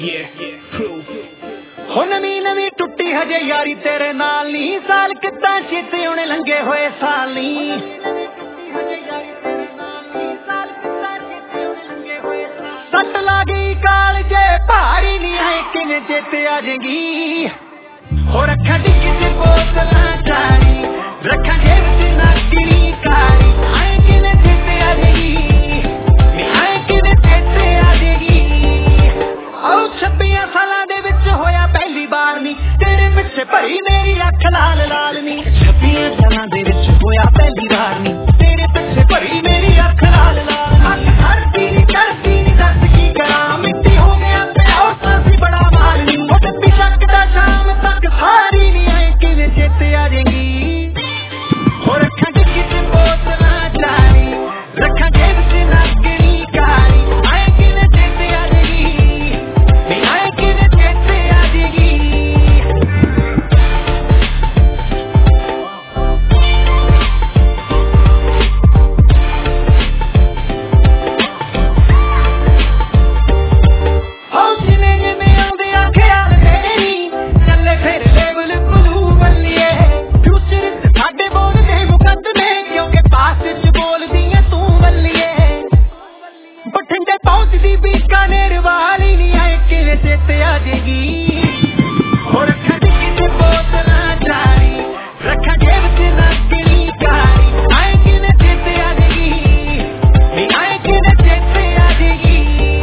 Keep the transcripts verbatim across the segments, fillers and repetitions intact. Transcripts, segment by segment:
हो नवी नवी टुट्टी हजे यारी तेरे नाल नी साल कितना चेते होने लंघे होए साल नी सट लागी काल जे भारी नी है किने चेते आ जाएगी हो रखा डिग्गी च बोतलां चारी रखा जेब च नाकनी कारी आए किने चेते आ जाएगी नी आए किने चेते आ जाएगी आओ छब्बियां सालां दे विच होया पहली बार नी तेरे पिछे भरी मेरी अख लाल लाल नी छब्बियां सालां दे विच होया पहली बार नी तेरे पिछे भरी मेरी अख लाल लाल अख हरदी नी करदी नी दस की करा मिट्टी हो गया प्यार सी बड़ा मार नी ओ टप्पी शकदा शाम तक सारी नी आए किने चेते आ जाएगी हो रखा डिग्गी च बोतलां चारी रखा जेब च नाकनी कारी आए किने चेते आ जाएगी नी आए किने चेते आ जाएगी हो जिने जिने आउंदे आ ख्याल तेरी चले फिर लेवल ब्लू बल्लिए फ्यूचर साडे बोलदे मुकदमे क्योंकि पास च बोलदी है तू बल्लिए बठिंडे पहुंचदी बीकानेर वाली नी आए किने चेते आ जाएगी हो रखा डिग्गी च बोतलां चारी रखा जेब च नाकनी कारी आए किने चेते आ जाएगी नी आए किने चेते आ जाएगी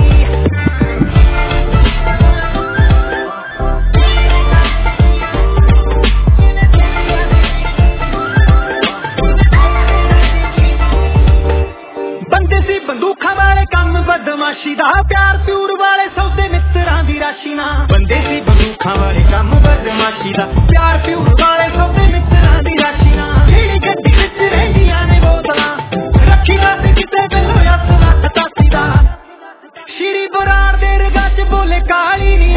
बंदे सी बंदूखा वाले कम बदमाशी दा प्यार प्यूर वाले सौदे मित्रां दी राशि ना बंदे सी बंदूखा वाले कम बदमाशी दा प्यार प्यूर वाले सौदे मित्रां दी राशि ना जेड़ी गड्डी विच रहिंदियां ने बोतलां रखी दस किते गल्लो हत्थ लख तासी दा श्री बराड़ दे रगा च बोले काली नी